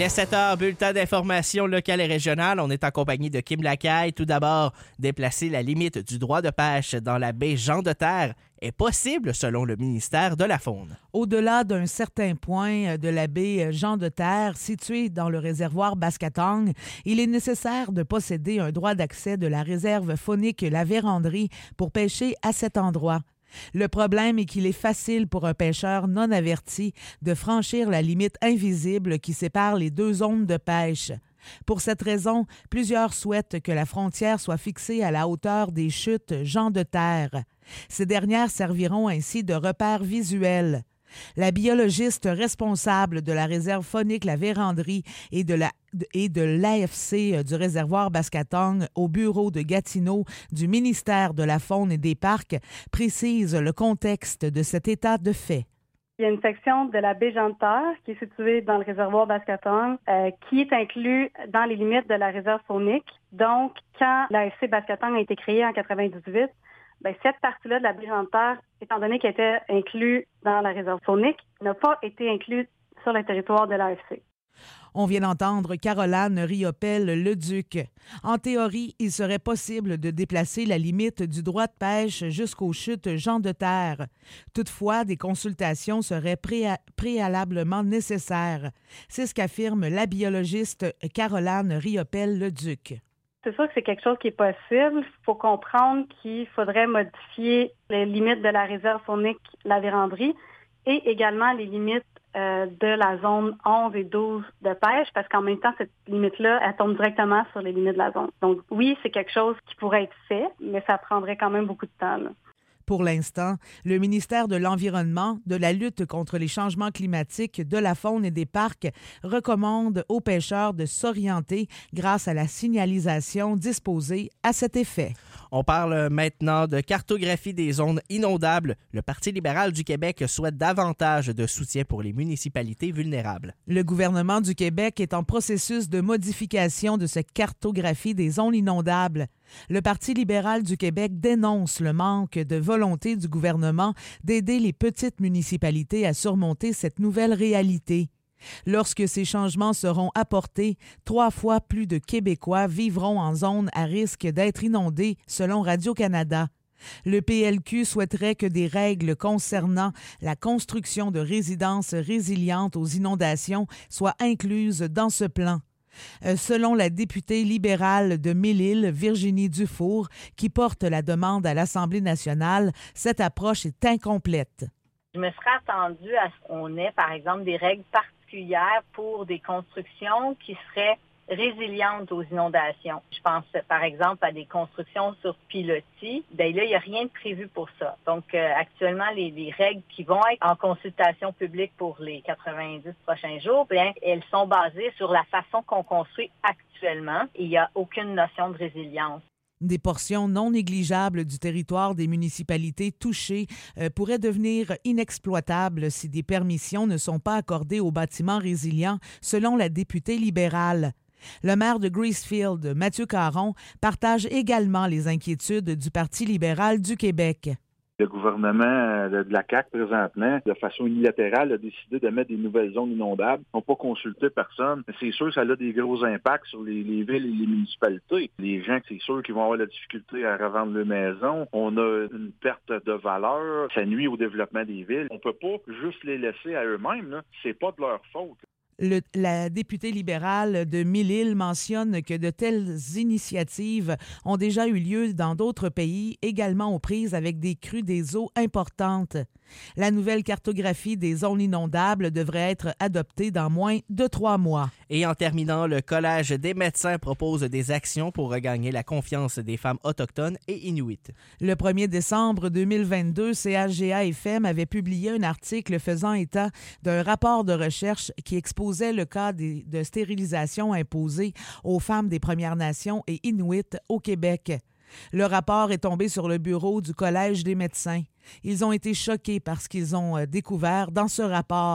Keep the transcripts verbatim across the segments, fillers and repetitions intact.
Il est sept heures, bulletin d'information locale et régionale. On est en compagnie de Kim Lacaille. Tout d'abord, déplacer la limite du droit de pêche dans la baie Jean de Terre est possible selon le ministère de la Faune. Au-delà d'un certain point de la baie Jean de Terre, située dans le réservoir Baskatong, il est nécessaire de posséder un droit d'accès de la réserve faunique La Vérandrie pour pêcher à cet endroit. Le problème est qu'il est facile pour un pêcheur non averti de franchir la limite invisible qui sépare les deux zones de pêche. Pour cette raison, plusieurs souhaitent que la frontière soit fixée à la hauteur des chutes Jean de Terre. Ces dernières serviront ainsi de repère visuel. La biologiste responsable de la réserve faunique La Vérandrie et de la et de l'A F C du réservoir Baskatong au bureau de Gatineau du ministère de la Faune et des Parcs précise le contexte de cet état de fait. Il y a une section de la baie Jean de Terre qui est située dans le réservoir Baskatong euh, qui est inclus dans les limites de la réserve faunique. Donc, quand l'A F C Baskatong a été créée en quatre-vingt-dix-huit, ben, cette partie-là de la baie Jean de Terre, étant donné qu'elle était inclue dans la réserve faunique, n'a pas été inclue sur le territoire de l'A F C. On vient d'entendre Caroline Riopel-Leduc. En théorie, il serait possible de déplacer la limite du droit de pêche jusqu'aux chutes Jean de Terre. Toutefois, des consultations seraient préa- préalablement nécessaires. C'est ce qu'affirme la biologiste Caroline Riopel-Leduc. C'est sûr que c'est quelque chose qui est possible. Il faut comprendre qu'il faudrait modifier les limites de la réserve faunique La Vérandrie et également les limites euh, de la zone onze et douze de pêche, parce qu'en même temps, cette limite-là, elle tombe directement sur les limites de la zone. Donc oui, c'est quelque chose qui pourrait être fait, mais ça prendrait quand même beaucoup de temps, là. Pour l'instant, le ministère de l'Environnement, de la lutte contre les changements climatiques, de la faune et des parcs recommande aux pêcheurs de s'orienter grâce à la signalisation disposée à cet effet. On parle maintenant de cartographie des zones inondables. Le Parti libéral du Québec souhaite davantage de soutien pour les municipalités vulnérables. Le gouvernement du Québec est en processus de modification de cette cartographie des zones inondables. Le Parti libéral du Québec dénonce le manque de volonté du gouvernement d'aider les petites municipalités à surmonter cette nouvelle réalité. Lorsque ces changements seront apportés, trois fois plus de Québécois vivront en zone à risque d'être inondés, selon Radio-Canada. Le P L Q souhaiterait que des règles concernant la construction de résidences résilientes aux inondations soient incluses dans ce plan. Euh, selon la députée libérale de Mille-Îles, Virginie Dufour, qui porte la demande à l'Assemblée nationale, cette approche est incomplète. Je me serais attendue à ce qu'on ait, par exemple, des règles particulières pour des constructions qui seraient résilientes aux inondations. Je pense, par exemple, à des constructions sur pilotis. Bien là, il n'y a rien de prévu pour ça. Donc, euh, actuellement, les, les règles qui vont être en consultation publique pour les quatre-vingt-dix prochains jours, bien, elles sont basées sur la façon qu'on construit actuellement et il n'y a aucune notion de résilience. Des portions non négligeables du territoire des municipalités touchées euh, pourraient devenir inexploitables si des permissions ne sont pas accordées aux bâtiments résilients, selon la députée libérale. Le maire de Gracefield, Mathieu Caron, partage également les inquiétudes du Parti libéral du Québec. Le gouvernement de la C A Q, présentement, de façon unilatérale, a décidé de mettre des nouvelles zones inondables. Ils n'ont pas consulté personne. C'est sûr que ça a des gros impacts sur les, les villes et les municipalités. Les gens, c'est sûr qu'ils vont avoir la difficulté à revendre leur maison. On a une perte de valeur. Ça nuit au développement des villes. On ne peut pas juste les laisser à eux-mêmes, là. C'est pas de leur faute. Le, la députée libérale de Mille-Îles mentionne que de telles initiatives ont déjà eu lieu dans d'autres pays, également aux prises avec des crues des eaux importantes. La nouvelle cartographie des zones inondables devrait être adoptée dans moins de trois mois. Et en terminant, le Collège des médecins propose des actions pour regagner la confiance des femmes autochtones et inuites. Le premier décembre deux mille vingt-deux, C H G A F M avait publié un article faisant état d'un rapport de recherche qui exposait le cas des, de stérilisation imposée aux femmes des Premières Nations et Inuits au Québec. Le rapport est tombé sur le bureau du Collège des médecins. Ils ont été choqués par ce qu'ils ont découvert dans ce rapport.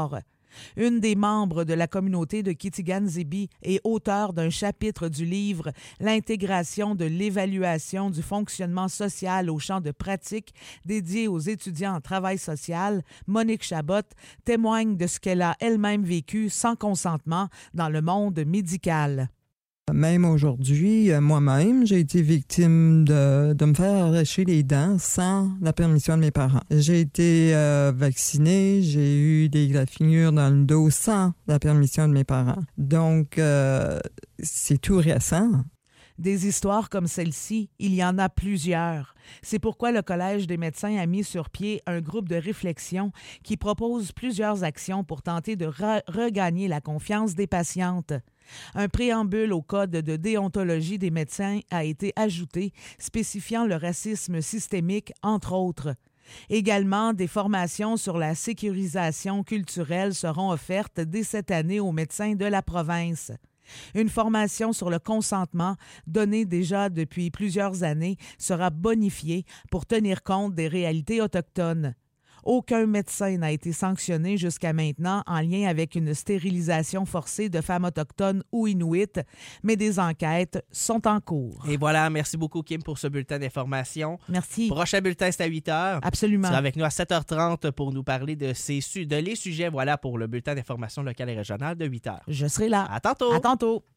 Une des membres de la communauté de Kitigan-Zibi et auteure d'un chapitre du livre « L'intégration de l'évaluation du fonctionnement social au champ de pratique dédié aux étudiants en travail social », Monique Chabot témoigne de ce qu'elle a elle-même vécu sans consentement dans le monde médical. Même aujourd'hui, moi-même, j'ai été victime de, de me faire arracher les dents sans la permission de mes parents. J'ai été euh, vaccinée, j'ai eu des graffinures dans le dos sans la permission de mes parents. Donc, euh, c'est tout récent. Des histoires comme celle-ci, il y en a plusieurs. C'est pourquoi le Collège des médecins a mis sur pied un groupe de réflexion qui propose plusieurs actions pour tenter de re- regagner la confiance des patientes. Un préambule au Code de déontologie des médecins a été ajouté, spécifiant le racisme systémique, entre autres. Également, des formations sur la sécurisation culturelle seront offertes dès cette année aux médecins de la province. Une formation sur le consentement, donnée déjà depuis plusieurs années, sera bonifiée pour tenir compte des réalités autochtones. Aucun médecin n'a été sanctionné jusqu'à maintenant en lien avec une stérilisation forcée de femmes autochtones ou inuites, mais des enquêtes sont en cours. Et voilà, merci beaucoup Kim pour ce bulletin d'information. Merci. Prochain bulletin, c'est à huit heures. Absolument. Tu seras avec nous à sept heures trente pour nous parler de, ces su- de les sujets, voilà, pour le bulletin d'information locale et régionale de huit heures. Je serai là. À tantôt. À tantôt.